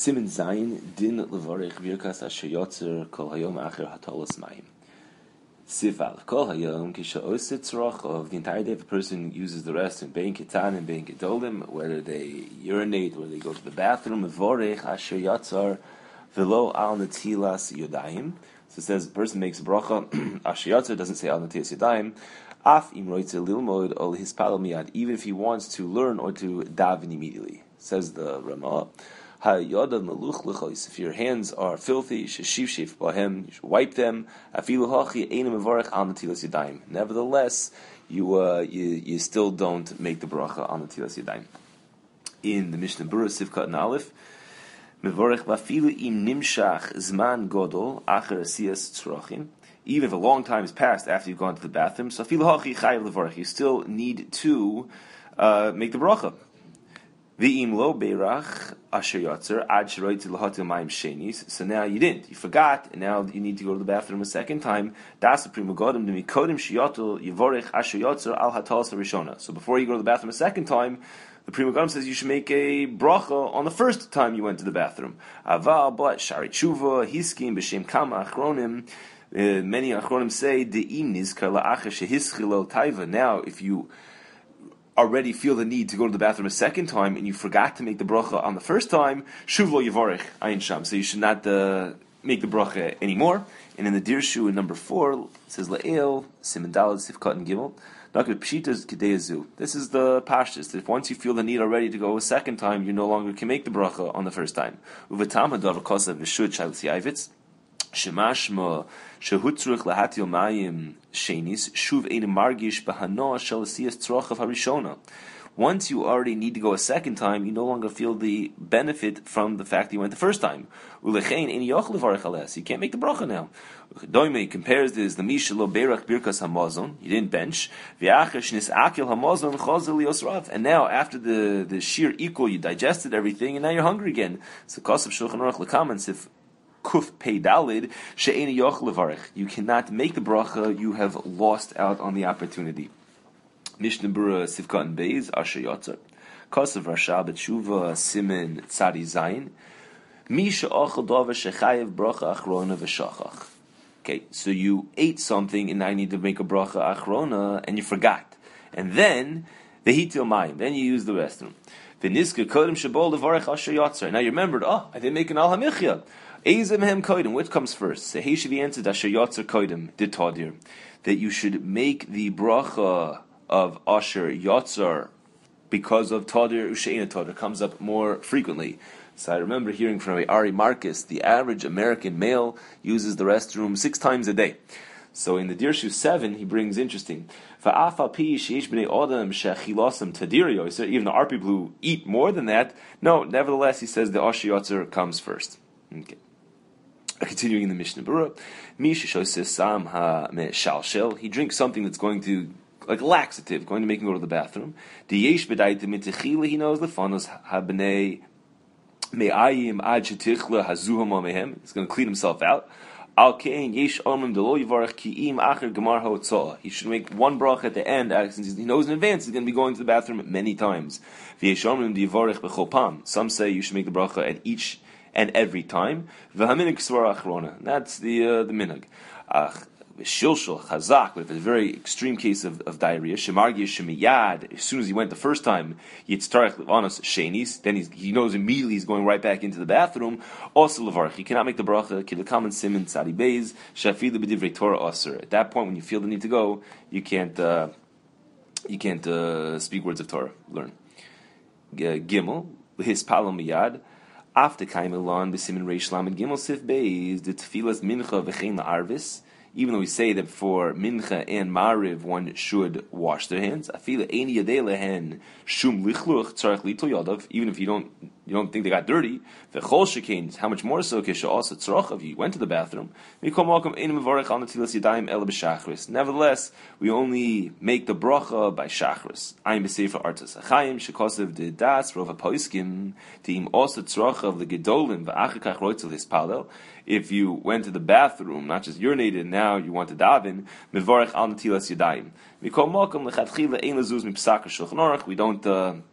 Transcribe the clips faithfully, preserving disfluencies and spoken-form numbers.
Siman Zayin Din Levarich Birkas Asher Yotzer Kol Hayom Acher Hatalas Mayim. Sifal Kol Hayom Kisha Osit Tzroch of the entire day. If a person uses the restroom, Bein Ketan and Bein Gedolim, whether they urinate, whether they go to the bathroom, Mevorich Asher Yotzer Velo Al Natilas Yodayim. So it says the person makes a bracha. Asher Yotzer doesn't say Al Natilas Yodayim. Af Im Roitze Lilmod Ol Hispal Miyad. Even if he wants to learn or to daven immediately, says the Ramah. If your hands are filthy, you should shif bahem, you should wipe them. Nevertheless, you uh, you you still don't make the bracha on the tilas yadayim. In the Mishnah Berurah Sivkat and Aleph, mevorech vafilu im nimshach zman godol acher asiyas tzrochim. Even if a long time has passed after you've gone to the bathroom, so you still need to uh, make the bracha. V'im lo beirach asher yotzer ad sheroitzi lahatil mayim shenis. So now you didn't, you forgot, and now you need to go to the bathroom a second time. Das prima godem demikodim sheyotel yivorech asher yotzer al hatalas harishona. So before you go to the bathroom a second time, the prima godem says you should make a bracha on the first time you went to the bathroom. Aval but shari tshuva hiskim b'shem kama achronim. Uh, many achronim say de'im nizkar la'acher shehischilo taiva. Now, if you already feel the need to go to the bathroom a second time and you forgot to make the bracha on the first time, shuv lo yivorech ayin sham. So you should not uh, make the bracha anymore. And in the Dirshu in number four, it says la'el siman daled sifkat and gimel naked pshitas kedeyazu. This is the pashtus. If once you feel the need already to go a second time, you no longer can make the bracha on the first time. Uvetam hadav kosav v'shud shalos yavitz. Shemashma shehutzruch lahatil mayim shenis shuv ein margish bahano shalasiyas tzrochav harishona. Once you already need to go a second time, you no longer feel the benefit from the fact that you went the first time. Ulechein ein yochel levarech ales. You can't make the bracha now. Doime compares this the mishalo berach birkas hamazon. You didn't bench. V'acher shnis akil hamazon chazel liosrav. And now after the the sheer equal, you digested everything, and now you're hungry again. So kosav shulchan aruch lekamans if Kuf pei dalid she'eni yoch levarich. You cannot make the bracha. You have lost out on the opportunity. Mishnah Berurah Sivkat and Beis Asher Yotzer Kosav Rasha B'Tshuva Simen Tzadi Zayin Mi she'achal davar shechayev bracha achrona v'shachach. Okay, so you ate something and now you need to make a bracha achrona and you forgot, and then vehitil mayim. Then you use the restroom. V'niska kodem shebol levarich Asher Yotzer. Now you remembered. Oh, I didn't make an al hamichya. Which comes first? So he should be answered Asher Yotzer Kodim did Tadir, that you should make the bracha of Asher Yotzer because of Tadir Usheina Tadir comes up more frequently. So I remember hearing from Ari Marcus, the average American male uses the restroom six times a day. So in the Dirshu seven, he brings interesting. Even there are people who eat more than that. No, nevertheless, he says the Asher Yotzer comes first. Okay. Continuing in the Mishnah Berurah, he drinks something that's going to, like a laxative, going to make him go to the bathroom. He knows the fanos habnei me'ayim ad shetichla hazuhama mehem. He's going to clean himself out. Al kein yesh omim delo yivarach ki'im acher gemar ha'otzah. He should make one bracha at the end, since he knows in advance he's going to be going to the bathroom many times. V'yesh omim divarach b'chol pam. Some say you should make the bracha at each and every time. V'haminig svara achrona. That's the uh, the minhag. Ach, shilshul chazak. But if it's a very extreme case of, of diarrhea, shemargi shemiyad. As soon as he went the first time, yitztarech levanos shenis. Then he's, he knows immediately he's going right back into the bathroom. Also levarach. He cannot make the bracha. Kilakaman simin tzadi beis shafilu b'divrei Torah aser. At that point, when you feel the need to go, you can't uh, you can't uh, speak words of Torah. Learn. Gimel hispalo miyad. After Kaimelon, the Siman Reish Lamed Gimel Sif Beis, the Tefillas Mincha V'chein La'arvis. Even though we say that for Mincha and Mariv one should wash their hands, Afila Eini Yadei Lehen Shum Lichluch Tzarech Lito Yadav. Even if you don't you don't think they got dirty, V'chol Shekain. How much more so? Kisha also Tzrochav. You went to the bathroom. Mikom Malkom Eini Mevarech Al Natilas Yadayim El B'Shachris. Nevertheless, we only make the bracha by Shachris. Ayim B'Sefer Artas Achayim Shekosev De Das Rova Poiskim Teim also Tzrochav LeGedolim V'Achikach Roitzel Hispalel. If you went to the bathroom, not just urinated, now you want to daven, mevarech al natilas yadayim. Mikol malkom lechatchila ein lezuz mipsak shulchan aruch. We don't uh,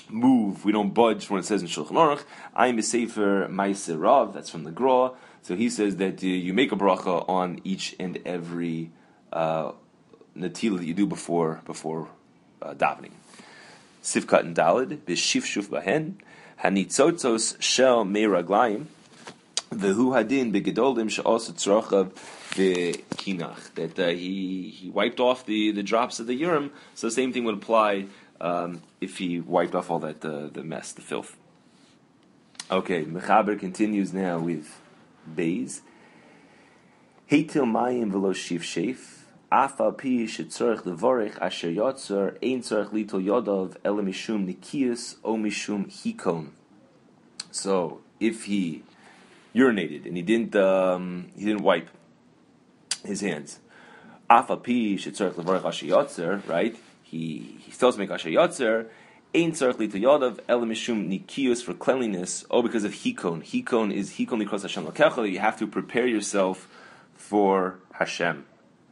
move, we don't budge from what it says in Shulchan Aruch. I'm a Sefer Ma'aser Rav, that's from the Gra. So he says that uh, you make a bracha on each and every uh, natila that you do before before uh, davening. Sivkat and Dalid, b'shifshuf bahen, hanitzotzos shel meiraglayim, v'hu hadin begedolim she'osu tzrochav v'kinach. That uh, he he wiped off the, the drops of the urim. So the same thing would apply um, if he wiped off all that uh, the mess, the filth. Okay, Mechaber continues now with Beis. Heitil mayim v'lo shif sheif. Afal pi shetzorich levorich asher yotzer ein tzorich litol yodov ele mishum nikius o mishum hikon. So if he urinated and he didn't um, he didn't wipe his hands, Afal pi shetzorich levorich asher yotzer, right? He he still has to make asher yotzer. Ein tzarich litol yadav ele mishum nikius, for cleanliness. Oh, because of hikon. Hikon is hikon likros Hashem lakecha. You have to prepare yourself for Hashem.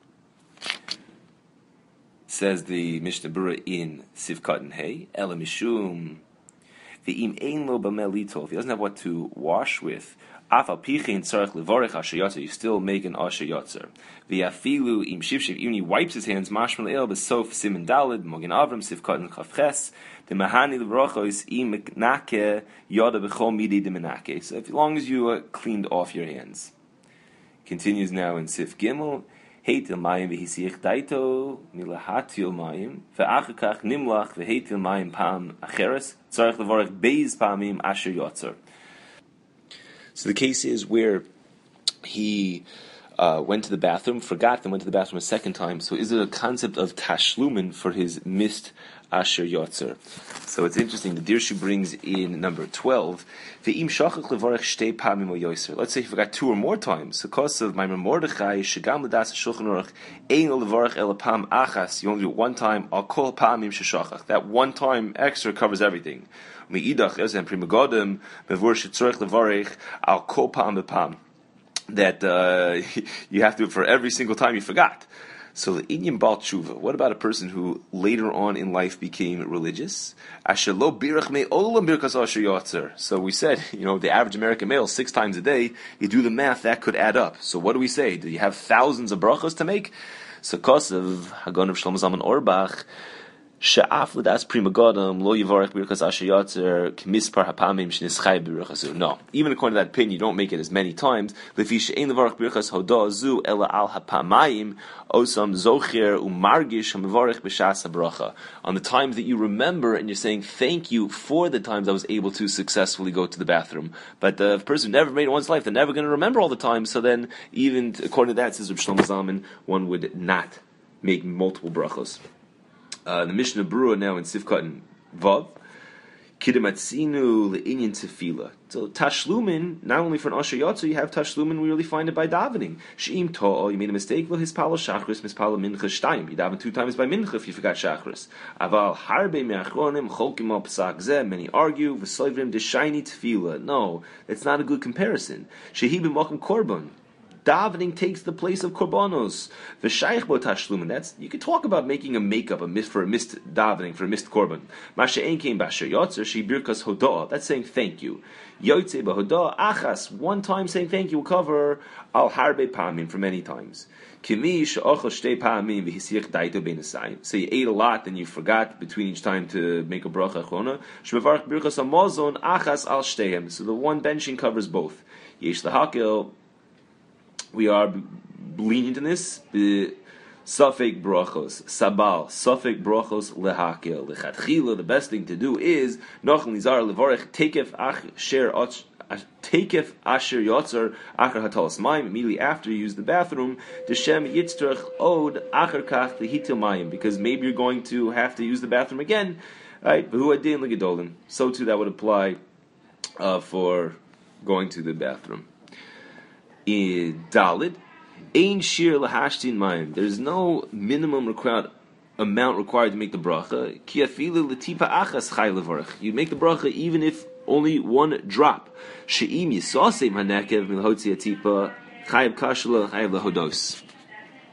Says the Mishnah Berurah in Sivkat and Hey, ele mishum ve'im ein lo b'meh litol. If he doesn't have what to wash with, afal pichin tzarich levorich asher yotzer, you still make an asher yotzer. Ve'afilu im shivshiv, even he wipes his hands, mashmal el b'sof simin dalid, mogen avram Sivkat and Chavches. The mahani levrachos im nake yoda b'chol midi de menake. So, as long as you uh, cleaned off your hands. Continues now in Sif Gimel. Heitil mayim v'hisiach daito milahatil mayim ve'achakach nimlach ve'heitil mayim pam acheres tzarich levorech beis pamim asher yotzer. So the case is where he uh, went to the bathroom, forgot, then went to the bathroom a second time. So is it a concept of tashlumin for his missed asher yotzer? So it's interesting. The Dirshu brings in number twelve. Ve'im shachach levarech shtei pamim o yoser. Let's say he forgot two or more times. So because of Maimer Mordechai shegam l'das Shulchan Aruch ein levarech el pam achas. You only do it one time. Al kol pamim sheshachach. That one time extra covers everything. Meidach ezem primagodim bevur shetzorich levarech al kol pam bepam. That uh, you have to do it for every single time you forgot. So the Inyan Baal Tshuva, what about a person who later on in life became religious? Asher lo birach me olam birkas asher yotzer. So we said, you know, the average American male, six times a day, you do the math, that could add up. So what do we say? Do you have thousands of brachos to make? So Kosev, Hagon of Shlomo Zalman Auerbach, She'af l'das prima godam lo yivarech birkas asher yotzer k'mispar hapamim shenischai birchasu. No, even according to that opinion, you don't make it as many times. Lefi she'ein levarech birkas hodah zu ela al hapamayim osam zocher umargish hamivarech b'shas habracha. On the times that you remember and you're saying thank you for the times I was able to successfully go to the bathroom. But the person who never made it once in life, they're never going to remember all the time. So then, even according to that, says Reb Shlomo Zalman, one would not make multiple brachos. Uh, the Mishnah Berurah now in Sivkat and Vav. Kidematzinu le'inyan tefila. So tashlumin, not only for an asher yotzer, you have tashlumin. We really find it by davening. She'im to'o, you made a mistake. Lo hispala shachris, mispala mincha shtayim. You daven two times by mincha if you forgot shachris. Aval harbe me'achronim cholkim al psak zeh. Many argue v'soivrim d'shayni tefila. No, that's not a good comparison. Shehi b'mokum korban. Davening takes the place of korbanos. The shaykh bo tashlumin. That's, you could talk about making a makeup a miss for a missed davening, for a missed korban. Masha ein came basher yotzer she birkas hodah. That's saying thank you. Yotze bahodah achas. One time saying thank you will cover al harbe pamim for many times. Kimi she'ochel shtei pamim v'hisiach daito beinasayim. So you ate a lot and you forgot between each time to make a bracha achrona. Shemevarach birkas hamazon achas al shteihem. So the one benching covers both. Yesh lahakil. We are lenient in this. Safek brachos, sabal, safek brachos lehakel, lechatchila. The best thing to do is nachal nizar levarech tekef asher tekef asher yotzer achar hatalas mayim. Immediately after you use the bathroom, deshem yitzterach od achar kach lehitil mayim, because maybe you're going to have to use the bathroom again, right? V'hu adin legedolim. So too that would apply uh, for going to the bathroom. In Dalid, ein shir lahashtin mayim. There's no minimum required amount required to make the bracha. Ki afilu letipa achas chay levarach. You make the bracha even if only one drop. She'im yisasem hanekev milhotzi atipa chayav kashla chayav lehodos.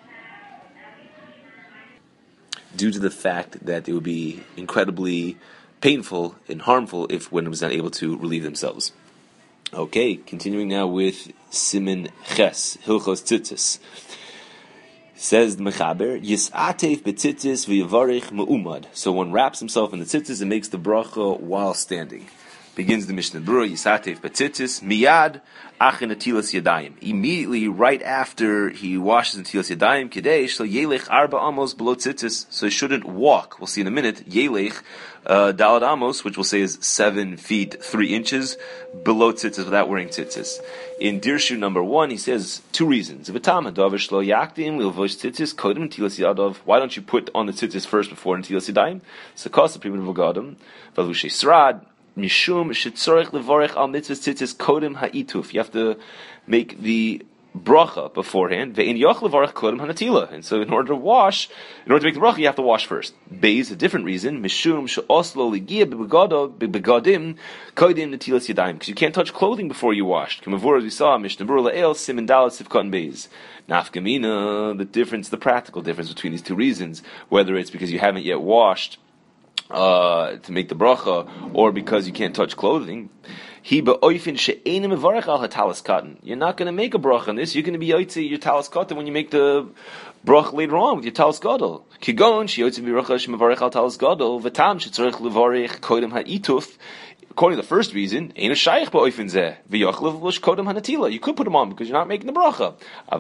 Due to the fact that it would be incredibly painful and harmful if one was not able to relieve themselves. Okay, continuing now with Siman Ches, Hilchos Tzitzis. Says the Mechaber, Yis'atef b'tzitzis v'yavarich me'umad. So one wraps himself in the tzitzis and makes the bracha while standing. Begins the Mishnah Berurah, Yis'atef b'tzitzis, miyad achin atilas yadayim. Immediately, right after he washes atilas yadayim, kidei shel yelech arba amos below tzitzis. So he shouldn't walk. We'll see in a minute, yelech, uh, dalad amos, which we'll say is seven feet, three inches, below tzitzis without wearing tzitzis. In Dirshu number one, he says two reasons. Why don't you put on the tzitzis first before netilas yadayim? Sakasa primitive gadam, valushe srad, mishum shetzorich levorech al mitzvahs tzitzis kodem ha'ituf. You have to make the bracha beforehand. Ve'in yoch levorech kodem hanatila. And so, in order to wash, in order to make the bracha, you have to wash first. Beis, a different reason. Mishum she'oslo ligia bebegadim kodem netilas yadayim. Because you can't touch clothing before you washed. Kamavur, as we saw, Mishnah Berurah Le'el Siman Dalet Sivkot and Beis. Nafkamina, the difference, the practical difference between these two reasons, whether it's because you haven't yet washed Uh, to make the bracha, or because you can't touch clothing. You're not going to make a bracha on this. You're going to be yotzi your talis katan when you make the bracha later on with your talis gadol. According to the first reason, you could put them on because you're not making the bracha.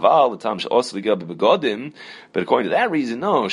But according to that reason, no.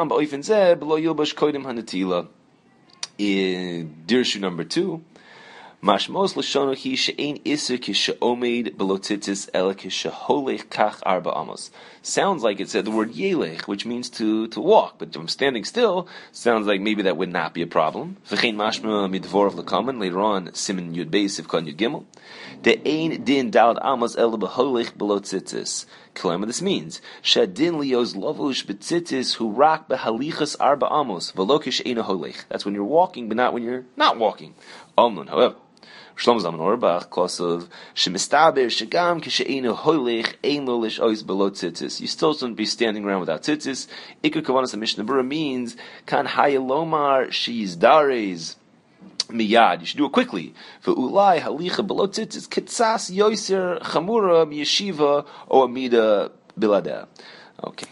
In Dirshu number two, Mashmos l'shono hi she'ein iser kishe'omed below tzitzis ela kishe'holech kach arba amos. Sounds like it said the word yelech, which means to, to walk, but if I'm standing still, sounds like maybe that would not be a problem. V'chein mashma midvor of l'kaman, later on, Siman Yud Beis Sivkot Yud Gimel. De'ein din dalad amos ela beholech below tzitzis. What this means, Shadin lios lavush b'tzitzis hu rak behalichas arba amos v'lokish eina holech. That's when you're walking, but not when you're not walking. Omnun, however, Shlomo Zalman Auerbach, clause of shemistaber shagam kisheina holech ein lolish ois below tzitzis. You still shouldn't be standing around without tzitzis. Iker kavanas of Mishnah Berurah means kan hayalomar she's dares. Miyad, you should do it quickly. Ve'ulai halicha below tzitzis kitzas yoiser chamura yeshiva o amida biladeh. Okay.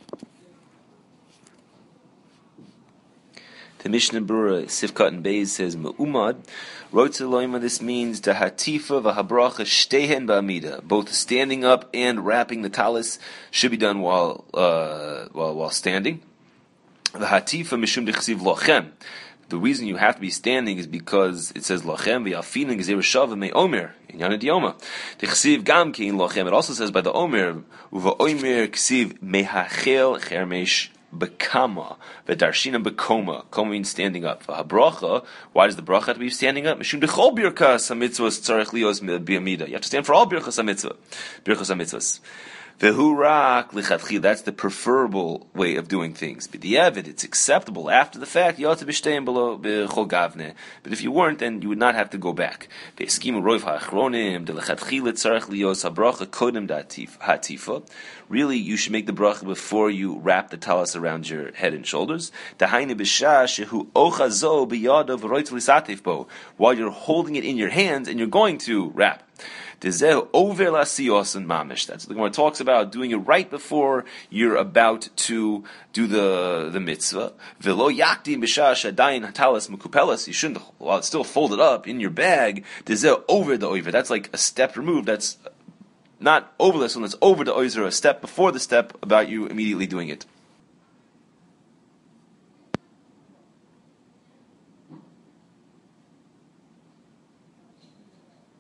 The Mishnah Berurah Sivkot and Beis says me'umad. Rotzeloima, this means the hatifa v'habracha shtehen ba'amida. Both standing up and wrapping the talis should be done while uh, while while standing. The hatifa mishum dechsiv lochem. The reason you have to be standing is because it says lochem v'yafinin gzeir shava me omer in Yana Dioma. The chsiv gam kein lochem. It also says by the omer uva omer ksiv mehachel chermesh bekama v'darshina bekoma. Koma means standing up. V'habracha. Why does the bracha have to be standing up? Mishum dechol birkas hamitzvos tzarich lios b'amida. You have to stand for all birkas hamitzvah. Birkas hamitzvos. Vehurak lichatchi, that's the preferable way of doing things. But the evid, it's acceptable after the fact. You ought to be staying below bechol gavne. But if you weren't, then you would not have to go back. Ve'eskimu roiv ha'achronim delechatchi letzarech lios habracha kodem hatifa. Really, you should make the bracha before you wrap the talis around your head and shoulders. Dahainu b'shah shehu ochazo b'yadav roitz lisatif bo. While you're holding it in your hands and you're going to wrap. That's what the Gemara talks about, doing it right before you're about to do the, the mitzvah. You shouldn't, while it's still folded up in your bag, over the over. That's like a step removed. That's not over this one, that's over the oizer, a step before the step about you immediately doing it.